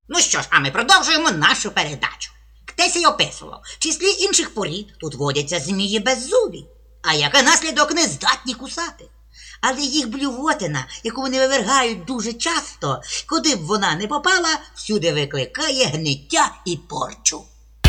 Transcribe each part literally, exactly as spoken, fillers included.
Ну що ж, а ми продовжуємо нашу передачу. Ктесій описував, в числі інших порід тут водяться змії беззубі, а як наслідок не здатні кусати. Але їх блювотина, яку вони вивергають дуже часто, куди б вона не попала, всюди викликає гниття і порчу.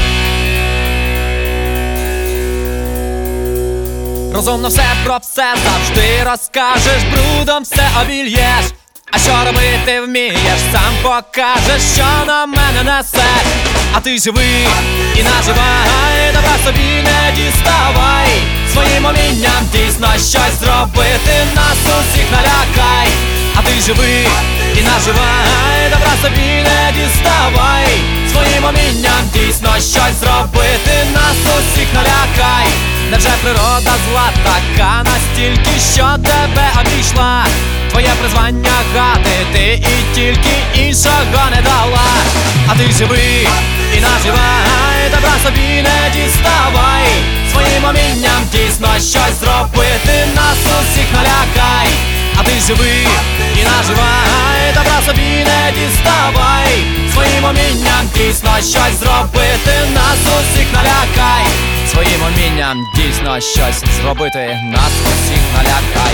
Розумно все про все завжди розкажеш, брудом все обільєш. А що робити вмієш, сам покажеш, що на мене несе. А ти живи і наживай, добра собі не діставай. Своїм умінням дійсно щось зробити, нас усіх налякай. А ти живи і наживай, добра собі не діставай. Своїм умінням дійсно щось зробити, нас усіх налякай. Невже природа зла така настільки, що тебе обійшла? Твоє призвання гадити і тільки іншого не дала. А ти живи і наживай, добра собі не діставай. Своїм умінням дійсно щось зробити, нас усіх налякай. А ти живи і наживай, добра собі не діставай. Своїм умінням дійсно щось зробити, нас усіх налякай. Своїм умінням дійсно щось зробити, нас усіх налякай.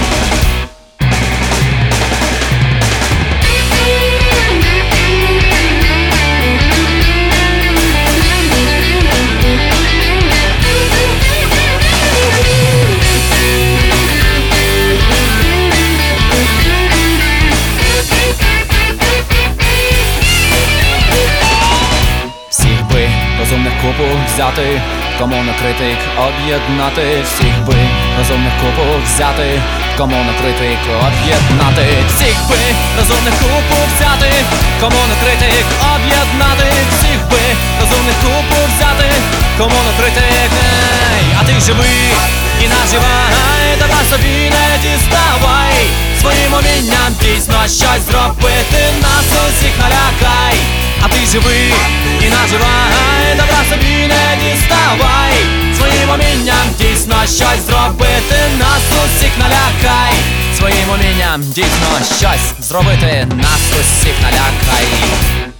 Всіх би розумних купу взяти, кому на критик об'єднати. Всіх би розумних купу взяти, кому на критик об'єднати. Всіх би розумних купу взяти, кому на критик об'єднати. Всіх би розумних купу взяти, кому на критик. А ти живи і наживай, добра собі не діставай. Своїм умінням дійсно щось зробити, нас усіх налякай. А ти живи і наживай, добра собі не діставай. Своїм умінням дійсно щось зробити, нас усіх налякай. Своїм умінням дійсно щось зробити, нас усіх налякай.